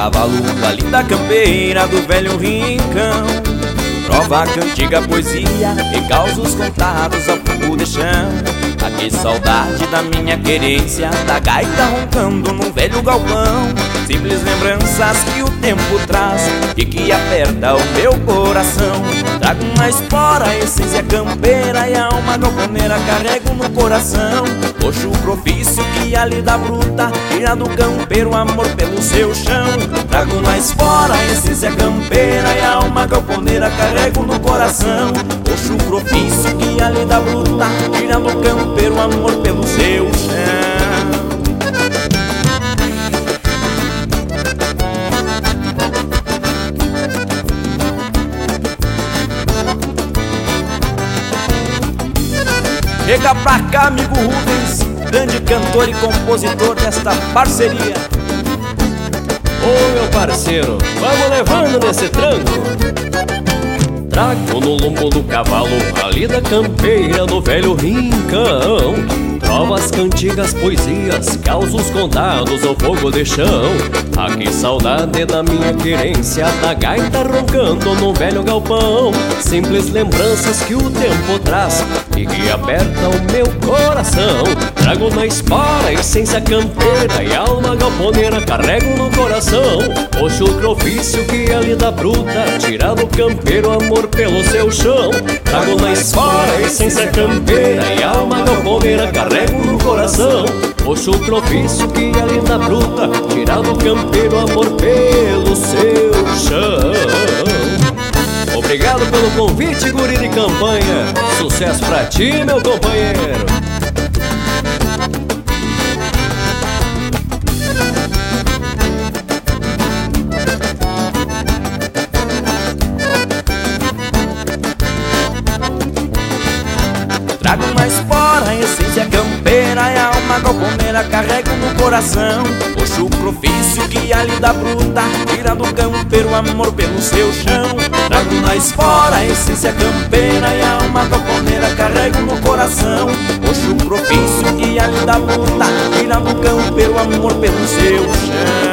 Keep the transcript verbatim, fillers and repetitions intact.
cavalo, a linda campeira do velho rincão. Trova, cantiga, poesia e causos contados ao fogo de chão. Ah, que saudade da minha querência, da gaita roncando num velho galpão. Simples lembranças que o tempo traz e que aperta o meu coração. Trago na espora a essência campeira e a alma galponeira carrego no coração. Oxo propício que a lida bruta tira do campeiro amor pelo seu chão. Trago na espora a essência campeira e a alma galponeira carrego no coração. Oxo propício que a lida bruta tira do campeiro amor pelo seu chão. Chega pra cá, amigo Rubens, grande cantor e compositor desta parceria. Ô meu parceiro, vamos levando nesse tranco. Trago no lombo do cavalo a lida campeira do velho rincão. Trovas, cantigas, poesias, causos contados ao fogo de chão. Ah, que saudade da minha querência, da gaita roncando no velho galpão. Simples lembranças que o tempo traz e que aperta o meu coração. Trago na espora a essência campeira e a alma galponeira carrego no coração. O chucrofício que a lida bruta tira do campeiro amor pelo seu chão. Trago na espora a essência campeira e a alma galponeira carrego no coração. O chucrofício que a lida bruta tira do campeiro amor pelo seu chão. Obrigado pelo convite, guri de campanha. Sucesso pra ti, meu companheiro. Trago na espora a essência campeira e a alma galponeira carrego no coração. O chucrofício que a lida bruta tira do campeiro amor pelo seu chão. Trago na espora a essência campeira e a alma galponeira carrego no coração. O chucrofício que a lida bruta tira do campeiro amor pelo seu chão.